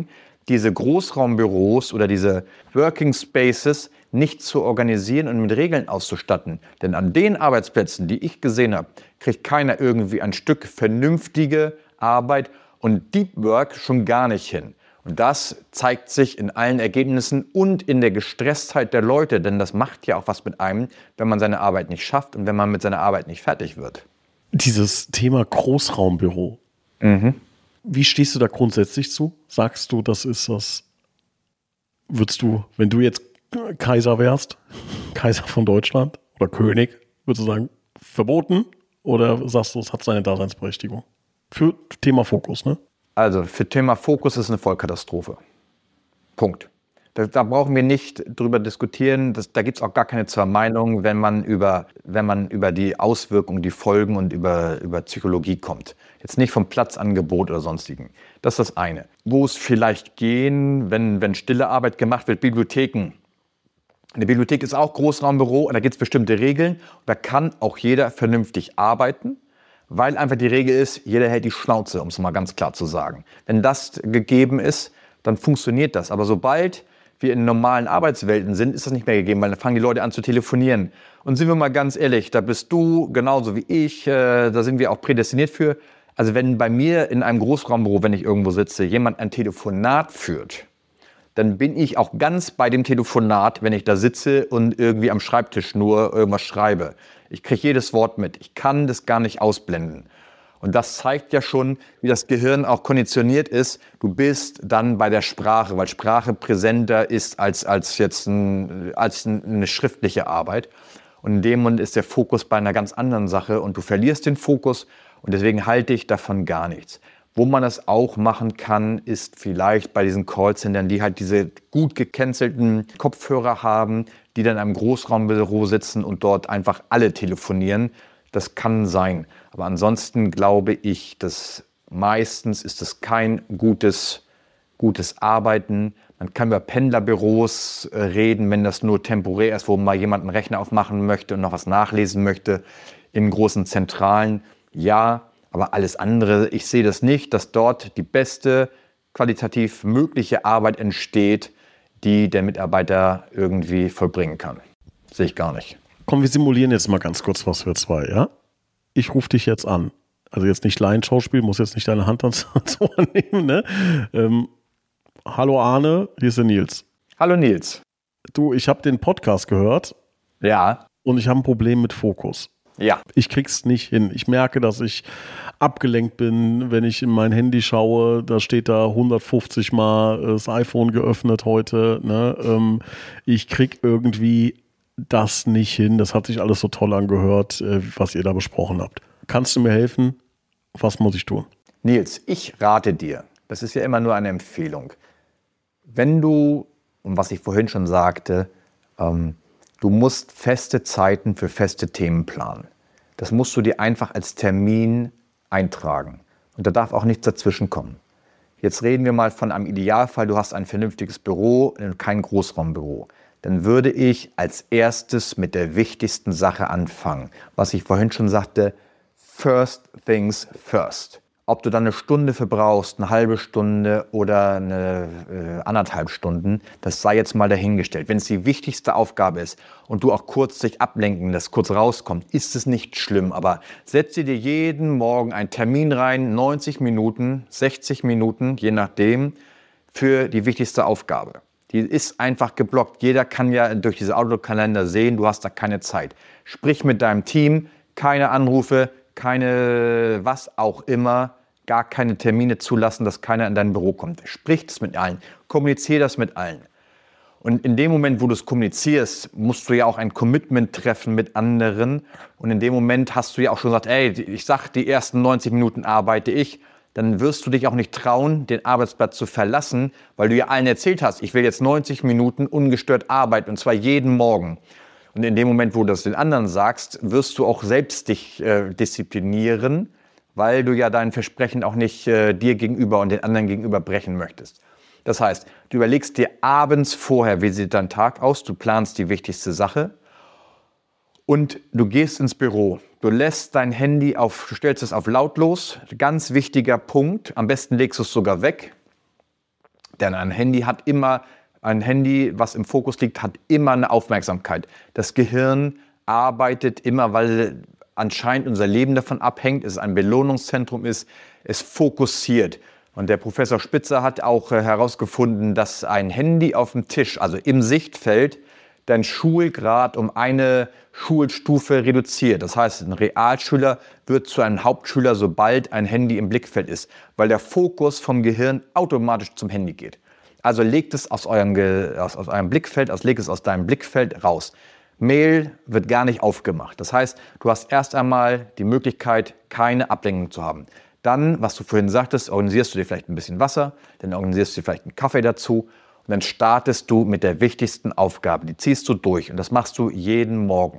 diese Großraumbüros oder diese Working Spaces nicht zu organisieren und mit Regeln auszustatten. Denn an den Arbeitsplätzen, die ich gesehen habe, kriegt keiner irgendwie ein Stück vernünftige Arbeit und Deep Work schon gar nicht hin. Und das zeigt sich in allen Ergebnissen und in der Gestresstheit der Leute, denn das macht ja auch was mit einem, wenn man seine Arbeit nicht schafft und wenn man mit seiner Arbeit nicht fertig wird. Dieses Thema Großraumbüro. Wie stehst du da grundsätzlich zu? Sagst du, das ist was, würdest du, wenn du jetzt Kaiser wärst, Kaiser von Deutschland oder König, würdest du sagen, verboten? Oder sagst du, es hat seine Daseinsberechtigung? Für Thema Fokus, ne? Also für Thema Fokus ist eine Vollkatastrophe. Punkt. Da brauchen wir nicht drüber diskutieren. Da gibt es auch gar keine zwei Meinungen, wenn man über die Auswirkungen, die Folgen und über Psychologie kommt. Jetzt nicht vom Platzangebot oder sonstigen. Das ist das eine. Wo es vielleicht gehen, wenn stille Arbeit gemacht wird, Bibliotheken. Eine Bibliothek ist auch Großraumbüro und da gibt es bestimmte Regeln. Und da kann auch jeder vernünftig arbeiten, weil einfach die Regel ist, jeder hält die Schnauze, um es mal ganz klar zu sagen. Wenn das gegeben ist, dann funktioniert das. Aber sobald wir in normalen Arbeitswelten sind, ist das nicht mehr gegeben, weil dann fangen die Leute an zu telefonieren. Und sind wir mal ganz ehrlich, da bist du genauso wie ich, da sind wir auch prädestiniert für. Also wenn bei mir in einem Großraumbüro, wenn ich irgendwo sitze, jemand ein Telefonat führt, dann bin ich auch ganz bei dem Telefonat, wenn ich da sitze und irgendwie am Schreibtisch nur irgendwas schreibe. Ich kriege jedes Wort mit. Ich kann das gar nicht ausblenden. Und das zeigt ja schon, wie das Gehirn auch konditioniert ist. Du bist dann bei der Sprache, weil Sprache präsenter ist als eine schriftliche Arbeit. Und in dem Moment ist der Fokus bei einer ganz anderen Sache und du verlierst den Fokus und deswegen halte ich davon gar nichts. Wo man das auch machen kann, ist vielleicht bei diesen Callcentern, die halt diese gut gekennzelten Kopfhörer haben, die dann in einem Großraumbüro sitzen und dort einfach alle telefonieren. Das kann sein. Aber ansonsten glaube ich, dass meistens ist es kein gutes Arbeiten. Man kann über Pendlerbüros reden, wenn das nur temporär ist, wo mal jemand einen Rechner aufmachen möchte und noch was nachlesen möchte. In großen Zentralen, ja. Aber alles andere, ich sehe das nicht, dass dort die beste, qualitativ mögliche Arbeit entsteht, die der Mitarbeiter irgendwie vollbringen kann. Sehe ich gar nicht. Komm, wir simulieren jetzt mal ganz kurz was für zwei, ja? Ich rufe dich jetzt an. Also jetzt nicht Laienschauspiel, muss jetzt nicht deine Hand ans Ohr nehmen, ne? Hallo Arne, hier ist der Nils. Hallo Nils. Du, ich habe den Podcast gehört. Ja. Und ich habe ein Problem mit Fokus. Ja. Ich krieg's nicht hin. Ich merke, dass ich abgelenkt bin, wenn ich in mein Handy schaue. Da steht da 150 Mal das iPhone geöffnet heute. Ne? Ich krieg irgendwie das nicht hin. Das hat sich alles so toll angehört, was ihr da besprochen habt. Kannst du mir helfen? Was muss ich tun? Nils, ich rate dir, das ist ja immer nur eine Empfehlung, wenn du, und was ich vorhin schon sagte, du musst feste Zeiten für feste Themen planen. Das musst du dir einfach als Termin eintragen. Und da darf auch nichts dazwischen kommen. Jetzt reden wir mal von einem Idealfall, du hast ein vernünftiges Büro, kein Großraumbüro. Dann würde ich als erstes mit der wichtigsten Sache anfangen. Was ich vorhin schon sagte, first things first. Ob du dann eine Stunde verbrauchst, eine halbe Stunde oder anderthalb Stunden, das sei jetzt mal dahingestellt. Wenn es die wichtigste Aufgabe ist und du auch kurz dich ablenken lässt, kurz rauskommt, ist es nicht schlimm. Aber setze dir jeden Morgen einen Termin rein, 90 Minuten, 60 Minuten, je nachdem, für die wichtigste Aufgabe. Die ist einfach geblockt. Jeder kann ja durch diese Outlook-Kalender sehen, du hast da keine Zeit. Sprich mit deinem Team, keine Anrufe, keine was auch immer, gar keine Termine zulassen, dass keiner in dein Büro kommt. Sprich das mit allen, kommuniziere das mit allen. Und in dem Moment, wo du es kommunizierst, musst du ja auch ein Commitment treffen mit anderen. Und in dem Moment hast du ja auch schon gesagt, ey, ich sag, die ersten 90 Minuten arbeite ich. Dann wirst du dich auch nicht trauen, den Arbeitsplatz zu verlassen, weil du ja allen erzählt hast, ich will jetzt 90 Minuten ungestört arbeiten und zwar jeden Morgen. Und in dem Moment, wo du das den anderen sagst, wirst du auch selbst dich disziplinieren, weil du ja dein Versprechen auch nicht dir gegenüber und den anderen gegenüber brechen möchtest. Das heißt, du überlegst dir abends vorher, wie sieht dein Tag aus, du planst die wichtigste Sache und du gehst ins Büro. Du lässt dein Handy du stellst es auf lautlos, ganz wichtiger Punkt, am besten legst du es sogar weg. Denn ein Handy, was im Fokus liegt, hat immer eine Aufmerksamkeit. Das Gehirn arbeitet immer, weil anscheinend unser Leben davon abhängt, es ein Belohnungszentrum ist, es fokussiert. Und der Professor Spitzer hat auch herausgefunden, dass ein Handy auf dem Tisch, also im Sichtfeld, dein Schulgrad um eine Schulstufe reduziert. Das heißt, ein Realschüler wird zu einem Hauptschüler, sobald ein Handy im Blickfeld ist, weil der Fokus vom Gehirn automatisch zum Handy geht. Also legt es aus eurem Blickfeld, legt es aus deinem Blickfeld raus. Mail wird gar nicht aufgemacht. Das heißt, du hast erst einmal die Möglichkeit, keine Ablenkung zu haben. Dann, was du vorhin sagtest, organisierst du dir vielleicht ein bisschen Wasser, dann organisierst du dir vielleicht einen Kaffee dazu und dann startest du mit der wichtigsten Aufgabe. Die ziehst du durch und das machst du jeden Morgen.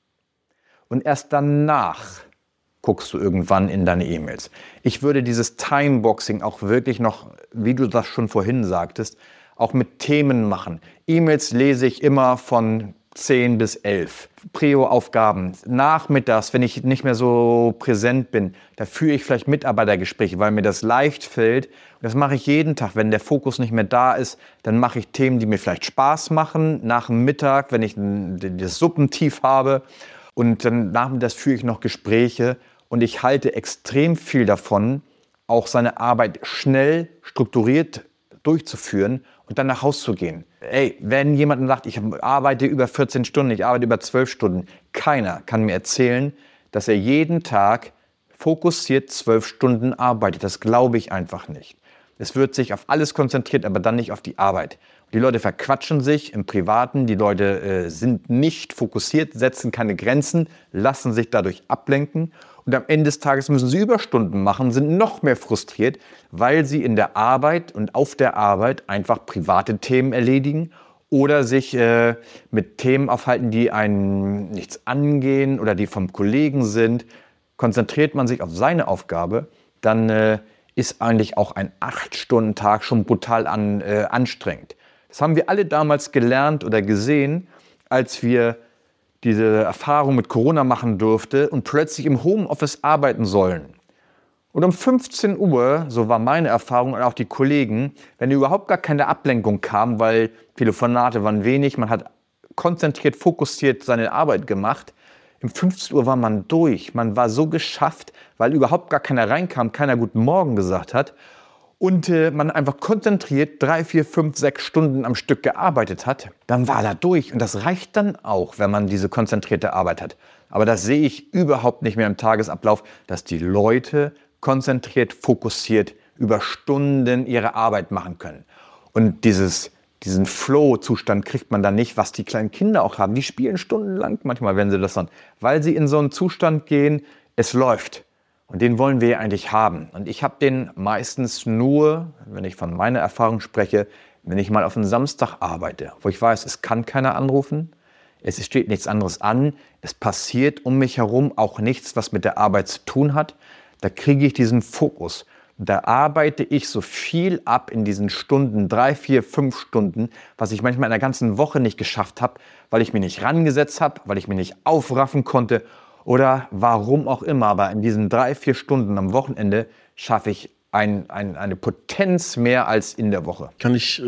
Und erst danach guckst du irgendwann in deine E-Mails. Ich würde dieses Timeboxing auch wirklich noch, wie du das schon vorhin sagtest, auch mit Themen machen. E-Mails lese ich immer von 10 bis 11. Prio-Aufgaben. Nachmittags, wenn ich nicht mehr so präsent bin, da führe ich vielleicht Mitarbeitergespräche, weil mir das leicht fällt. Und das mache ich jeden Tag. Wenn der Fokus nicht mehr da ist, dann mache ich Themen, die mir vielleicht Spaß machen. Nach dem Mittag, wenn ich das Suppentief habe. Und dann nachmittags führe ich noch Gespräche. Und ich halte extrem viel davon, auch seine Arbeit schnell, strukturiert durchzuführen und dann nach Hause zu gehen. Ey, wenn jemand sagt, ich arbeite über 14 Stunden, ich arbeite über 12 Stunden, keiner kann mir erzählen, dass er jeden Tag fokussiert 12 Stunden arbeitet. Das glaube ich einfach nicht. Es wird sich auf alles konzentriert, aber dann nicht auf die Arbeit. Die Leute verquatschen sich im Privaten, die Leute sind nicht fokussiert, setzen keine Grenzen, lassen sich dadurch ablenken. Und am Ende des Tages müssen sie Überstunden machen, sind noch mehr frustriert, weil sie in der Arbeit und auf der Arbeit einfach private Themen erledigen oder sich mit Themen aufhalten, die einen nichts angehen oder die vom Kollegen sind. Konzentriert man sich auf seine Aufgabe, dann ist eigentlich auch ein 8-Stunden-Tag schon brutal anstrengend. Das haben wir alle damals gelernt oder gesehen, als wir diese Erfahrung mit Corona machen durfte und plötzlich im Homeoffice arbeiten sollen. Und um 15 Uhr, so war meine Erfahrung und auch die Kollegen, wenn überhaupt gar keine Ablenkung kam, weil Telefonate waren wenig, man hat konzentriert, fokussiert seine Arbeit gemacht, um 15 Uhr war man durch. Man war so geschafft, weil überhaupt gar keiner reinkam, keiner Guten Morgen gesagt hat und man einfach konzentriert 3, 4, 5, 6 Stunden am Stück gearbeitet hat, dann war er durch. Und das reicht dann auch, wenn man diese konzentrierte Arbeit hat. Aber das sehe ich überhaupt nicht mehr im Tagesablauf, dass die Leute konzentriert, fokussiert über Stunden ihre Arbeit machen können. Und diesen Flow-Zustand kriegt man dann nicht, was die kleinen Kinder auch haben. Die spielen stundenlang manchmal, wenn sie das dann, weil sie in so einen Zustand gehen, es läuft. Und den wollen wir ja eigentlich haben. Und ich habe den meistens nur, wenn ich von meiner Erfahrung spreche, wenn ich mal auf einen Samstag arbeite, wo ich weiß, es kann keiner anrufen, es steht nichts anderes an, es passiert um mich herum auch nichts, was mit der Arbeit zu tun hat, da kriege ich diesen Fokus. Und da arbeite ich so viel ab in diesen Stunden, 3, 4, 5 Stunden, was ich manchmal in der ganzen Woche nicht geschafft habe, weil ich mich nicht rangesetzt habe, weil ich mich nicht aufraffen konnte oder warum auch immer. Aber in diesen 3, 4 Stunden am Wochenende schaffe ich eine Potenz mehr als in der Woche. Kann ich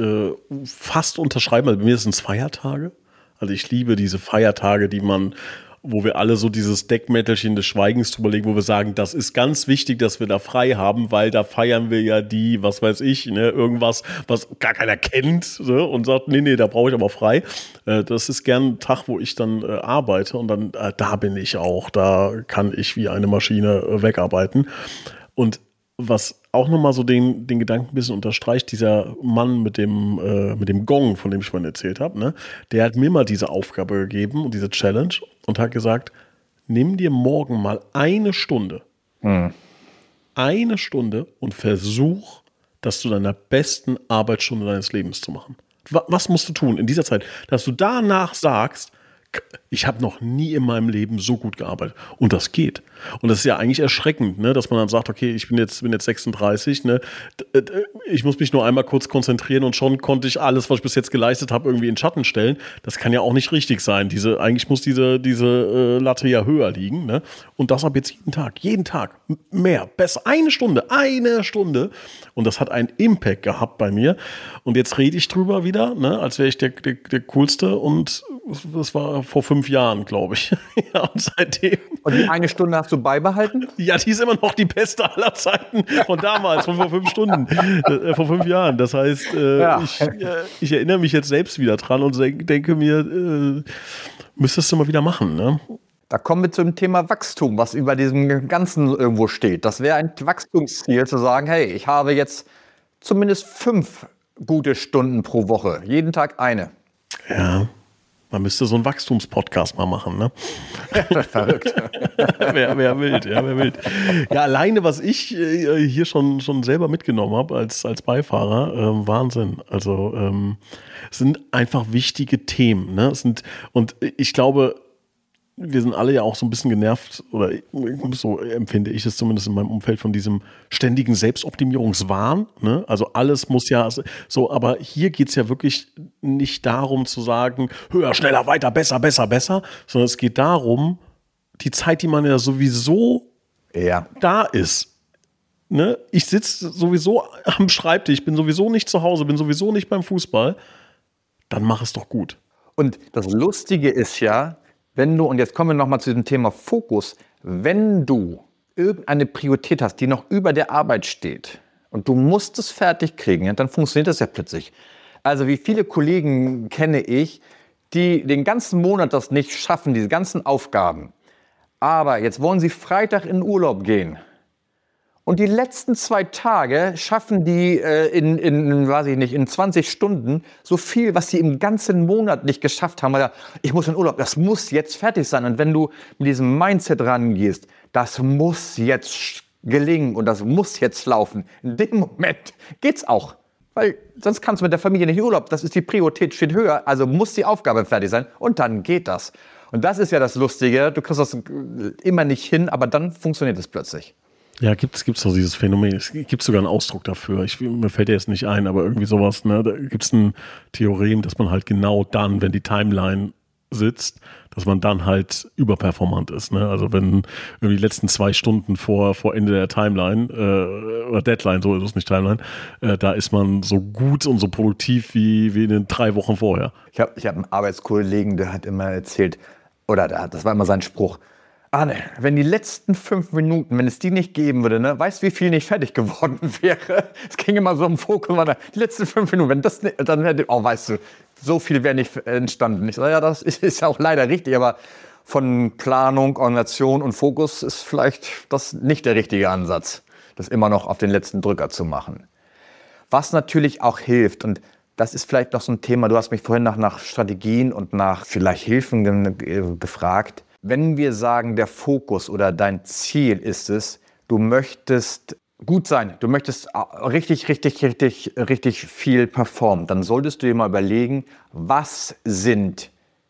fast unterschreiben, also bei mir sind es Feiertage. Also ich liebe diese Feiertage, wo wir alle so dieses Deckmäntelchen des Schweigens drüber legen, wo wir sagen, das ist ganz wichtig, dass wir da frei haben, weil da feiern wir ja was weiß ich, ne, irgendwas, was gar keiner kennt, so, und sagt, nee, da brauche ich aber frei. Das ist gern ein Tag, wo ich dann arbeite und dann, da bin ich auch, da kann ich wie eine Maschine wegarbeiten. Und was auch nochmal so den Gedanken ein bisschen unterstreicht, dieser Mann mit dem Gong, von dem ich vorhin erzählt habe, ne, der hat mir mal diese Aufgabe gegeben und diese Challenge und hat gesagt, nimm dir morgen mal eine Stunde und versuch, das zu deiner besten Arbeitsstunde deines Lebens zu machen. Was musst du tun in dieser Zeit, dass du danach sagst, ich habe noch nie in meinem Leben so gut gearbeitet. Und das geht. Und das ist ja eigentlich erschreckend, ne? Dass man dann sagt, okay, ich bin jetzt 36, ne? Ich muss mich nur einmal kurz konzentrieren und schon konnte ich alles, was ich bis jetzt geleistet habe, irgendwie in Schatten stellen. Das kann ja auch nicht richtig sein. Eigentlich muss diese Latte ja höher liegen, ne? Und das ab jetzt jeden Tag, mehr, besser, eine Stunde. Und das hat einen Impact gehabt bei mir. Und jetzt rede ich drüber wieder, ne? Als wäre ich der Coolste. Und das war vor 5 Jahren, glaube ich. Ja, und seitdem. Und die eine Stunde hast du beibehalten? Ja, die ist immer noch die beste aller Zeiten von damals, von vor 5 Stunden, vor 5 Jahren. Das heißt, ich erinnere mich jetzt selbst wieder dran und denke mir, müsstest du mal wieder machen, ne? Da kommen wir zum Thema Wachstum, was über diesem Ganzen irgendwo steht. Das wäre ein Wachstumsziel, zu sagen, hey, ich habe jetzt zumindest 5 gute Stunden pro Woche. Jeden Tag eine. Ja, man müsste so einen Wachstumspodcast mal machen, ne? Verrückt. Wer wild. Ja, alleine, was ich hier schon selber mitgenommen habe als Beifahrer, Wahnsinn. Also es sind einfach wichtige Themen, ne? Und ich glaube, wir sind alle ja auch so ein bisschen genervt, oder so empfinde ich es zumindest in meinem Umfeld, von diesem ständigen Selbstoptimierungswahn, ne? Also alles muss ja so, aber hier geht es ja wirklich nicht darum zu sagen, höher, schneller, weiter, besser, sondern es geht darum, die Zeit, die man ja sowieso da ist. Ne? Ich sitze sowieso am Schreibtisch, bin sowieso nicht zu Hause, bin sowieso nicht beim Fußball, dann mach es doch gut. Und das Lustige ist ja, wenn du, und jetzt kommen wir nochmal zu dem Thema Fokus, wenn du irgendeine Priorität hast, die noch über der Arbeit steht und du musst es fertig kriegen, dann funktioniert das ja plötzlich. Also wie viele Kollegen kenne ich, die den ganzen Monat das nicht schaffen, diese ganzen Aufgaben. Aber jetzt wollen sie Freitag in Urlaub gehen. Und die letzten 2 Tage schaffen die in 20 Stunden so viel, was sie im ganzen Monat nicht geschafft haben. Weil ich muss in Urlaub, das muss jetzt fertig sein. Und wenn du mit diesem Mindset rangehst, das muss jetzt gelingen und das muss jetzt laufen, in dem Moment geht's auch. Weil sonst kannst du mit der Familie nicht in Urlaub. Das ist die Priorität, steht höher. Also muss die Aufgabe fertig sein und dann geht das. Und das ist ja das Lustige. Du kriegst das immer nicht hin, aber dann funktioniert es plötzlich. Ja, gibt's so dieses Phänomen. Es gibt sogar einen Ausdruck dafür. Mir fällt der jetzt nicht ein, aber irgendwie sowas, ne? Da gibt's ein Theorem, dass man halt genau dann, wenn die Timeline sitzt, dass man dann halt überperformant ist, ne? Also wenn irgendwie die letzten 2 Stunden vor Ende der Timeline oder Deadline, so ist es nicht Timeline, da ist man so gut und so produktiv wie in den 3 Wochen vorher. Ich hab einen Arbeitskollegen, der hat immer erzählt, das war immer sein Spruch, Arne, wenn die letzten 5 Minuten, wenn es die nicht geben würde, ne, weißt du, wie viel nicht fertig geworden wäre? Es ging immer so im Fokus, die letzten 5 Minuten, wenn das nicht, dann wäre, weißt du, so viel wäre nicht entstanden. Ich sage, ja, das ist ja auch leider richtig, aber von Planung, Organisation und Fokus ist vielleicht das nicht der richtige Ansatz, das immer noch auf den letzten Drücker zu machen. Was natürlich auch hilft, und das ist vielleicht noch so ein Thema, du hast mich vorhin nach Strategien und nach vielleicht Hilfen gefragt. Wenn wir sagen, der Fokus oder dein Ziel ist es, du möchtest gut sein, du möchtest richtig viel performen, dann solltest du dir mal überlegen, was sind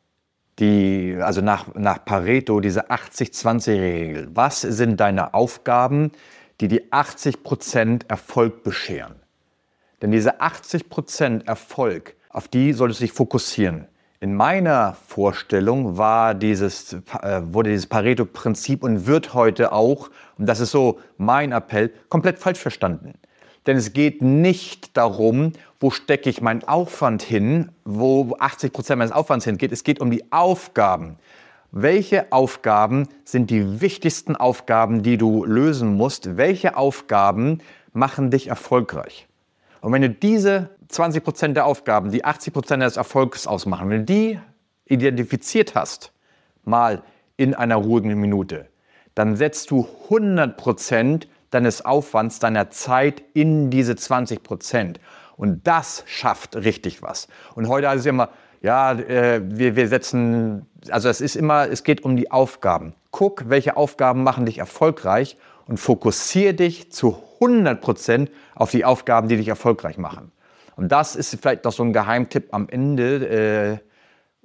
also nach Pareto, diese 80-20-Regel, was sind deine Aufgaben, die 80% Erfolg bescheren? Denn diese 80% Erfolg, auf die solltest du dich fokussieren. In meiner Vorstellung wurde dieses Pareto-Prinzip und wird heute auch, und das ist so mein Appell, komplett falsch verstanden. Denn es geht nicht darum, wo stecke ich meinen Aufwand hin, wo 80% meines Aufwands hingeht. Es geht um die Aufgaben. Welche Aufgaben sind die wichtigsten Aufgaben, die du lösen musst? Welche Aufgaben machen dich erfolgreich? Und wenn du diese 20% der Aufgaben, die 80% des Erfolgs ausmachen, wenn du die identifiziert hast, mal in einer ruhigen Minute, dann setzt du 100% deines Aufwands, deiner Zeit in diese 20%. Und das schafft richtig was. Und heute heißt es immer, ja, wir setzen, also es geht um die Aufgaben. Guck, welche Aufgaben machen dich erfolgreich und fokussiere dich zu 100% auf die Aufgaben, die dich erfolgreich machen. Und das ist vielleicht noch so ein Geheimtipp am Ende,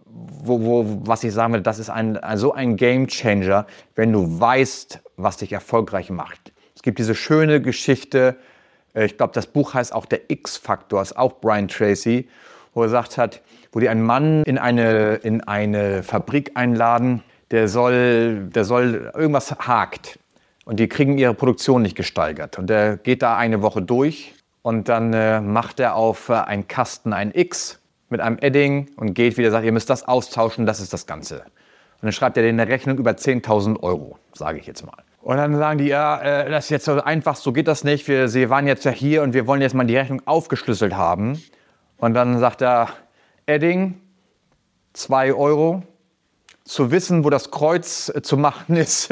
was ich sagen will, das ist so ein Game Changer, wenn du weißt, was dich erfolgreich macht. Es gibt diese schöne Geschichte, ich glaube, das Buch heißt auch der X-Faktor, ist auch Brian Tracy, wo er gesagt hat, wo die einen Mann in eine Fabrik einladen, der soll irgendwas hakt und die kriegen ihre Produktion nicht gesteigert. Und der geht da eine Woche durch und dann macht er auf einen Kasten ein X mit einem Edding und geht wieder, sagt, ihr müsst das austauschen, das ist das Ganze. Und dann schreibt er denen eine Rechnung über 10.000 €, sage ich jetzt mal. Und dann sagen die, ja, das ist jetzt so einfach, so geht das nicht. Sie waren jetzt ja hier und wir wollen jetzt mal die Rechnung aufgeschlüsselt haben. Und dann sagt er, Edding, 2 €. Zu wissen, wo das Kreuz zu machen ist,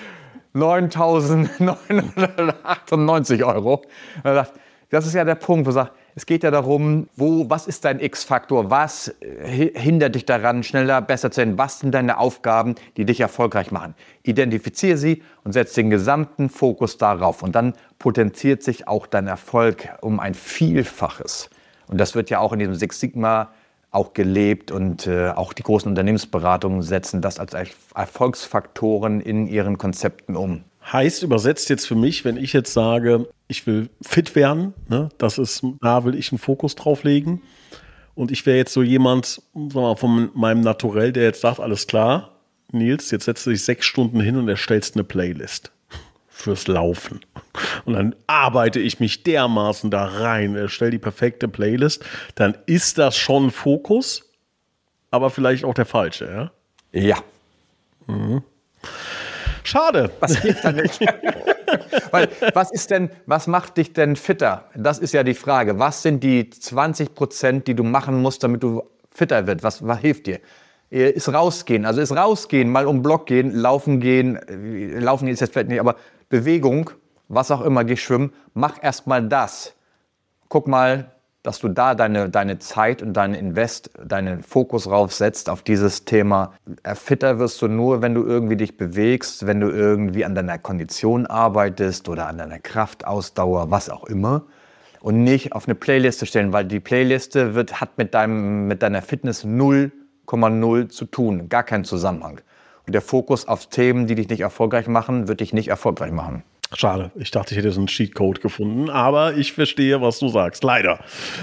9.998 €. Und er sagt, das ist ja der Punkt, wo er sagt, es geht ja darum, was ist dein X-Faktor, was hindert dich daran, schneller, besser zu werden, was sind deine Aufgaben, die dich erfolgreich machen. Identifiziere sie und setze den gesamten Fokus darauf und dann potenziert sich auch dein Erfolg um ein Vielfaches. Und das wird ja auch in diesem Six Sigma auch gelebt und auch die großen Unternehmensberatungen setzen das als Erfolgsfaktoren in ihren Konzepten um. Heißt übersetzt jetzt für mich, wenn ich jetzt sage, ich will fit werden, ne, da will ich einen Fokus drauf legen. Und ich wäre jetzt so jemand, sagen wir mal, von meinem Naturell, der jetzt sagt, alles klar, Nils, jetzt setzt du dich 6 Stunden hin und erstellst eine Playlist fürs Laufen. Und dann arbeite ich mich dermaßen da rein, erstelle die perfekte Playlist, dann ist das schon Fokus, aber vielleicht auch der falsche, ja? Ja. Mhm. Schade. Was hilft da nicht? Weil, was macht dich denn fitter? Das ist ja die Frage. Was sind die 20%, die du machen musst, damit du fitter wirst? Was hilft dir? Ist rausgehen. Also ist rausgehen, mal um den Block gehen, laufen gehen ist jetzt vielleicht nicht, aber Bewegung, was auch immer, geh schwimmen, mach erst mal das. Guck mal, dass du da deine Zeit und deinen Fokus raufsetzt auf dieses Thema. Fitter wirst du nur, wenn du irgendwie dich bewegst, wenn du irgendwie an deiner Kondition arbeitest oder an deiner Kraftausdauer, was auch immer. Und nicht auf eine Playliste stellen, weil die Playliste hat mit deiner Fitness 0,0 zu tun, gar keinen Zusammenhang. Und der Fokus auf Themen, die dich nicht erfolgreich machen, wird dich nicht erfolgreich machen. Schade. Ich dachte, ich hätte so einen Cheatcode gefunden, aber ich verstehe, was du sagst. Leider.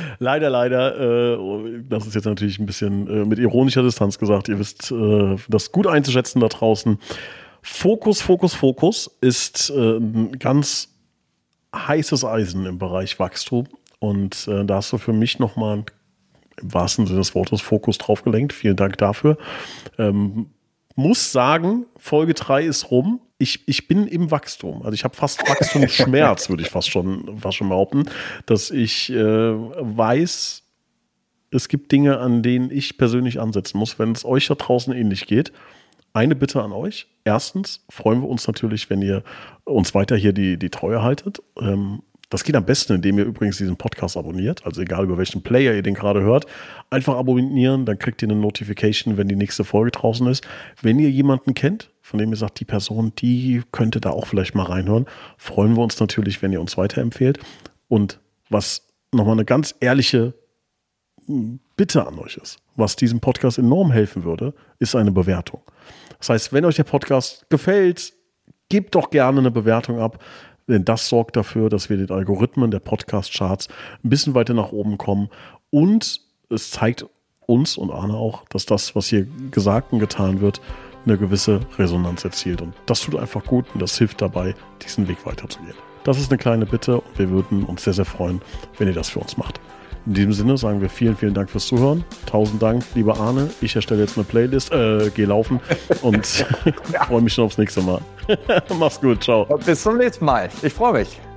Das ist jetzt natürlich ein bisschen mit ironischer Distanz gesagt. Ihr wisst das gut einzuschätzen da draußen. Fokus ist ein ganz heißes Eisen im Bereich Wachstum. Und da hast du für mich nochmal im wahrsten Sinne des Wortes Fokus drauf gelenkt. Vielen Dank dafür. Muss sagen, Folge 3 ist rum. Ich bin im Wachstum. Also ich habe fast Wachstumsschmerz, würde ich fast schon behaupten, dass ich weiß, es gibt Dinge, an denen ich persönlich ansetzen muss, wenn es euch da draußen ähnlich geht. Eine Bitte an euch. Erstens freuen wir uns natürlich, wenn ihr uns weiter hier die Treue haltet. Das geht am besten, indem ihr übrigens diesen Podcast abonniert. Also egal, über welchen Player ihr den gerade hört. Einfach abonnieren, dann kriegt ihr eine Notification, wenn die nächste Folge draußen ist. Wenn ihr jemanden kennt, von dem ihr sagt, die Person, die könnte da auch vielleicht mal reinhören, freuen wir uns natürlich, wenn ihr uns weiterempfehlt. Und was nochmal eine ganz ehrliche Bitte an euch ist, was diesem Podcast enorm helfen würde, ist eine Bewertung. Das heißt, wenn euch der Podcast gefällt, gebt doch gerne eine Bewertung ab. Denn das sorgt dafür, dass wir den Algorithmen der Podcast-Charts ein bisschen weiter nach oben kommen. Und es zeigt uns und Arne auch, dass das, was hier gesagt und getan wird, eine gewisse Resonanz erzielt. Und das tut einfach gut und das hilft dabei, diesen Weg weiterzugehen. Das ist eine kleine Bitte und wir würden uns sehr, sehr freuen, wenn ihr das für uns macht. In diesem Sinne sagen wir vielen, vielen Dank fürs Zuhören. 1000 Dank, lieber Arne. Ich erstelle jetzt eine Playlist, gehe laufen und freue mich schon aufs nächste Mal. Mach's gut, ciao. Bis zum nächsten Mal. Ich freue mich.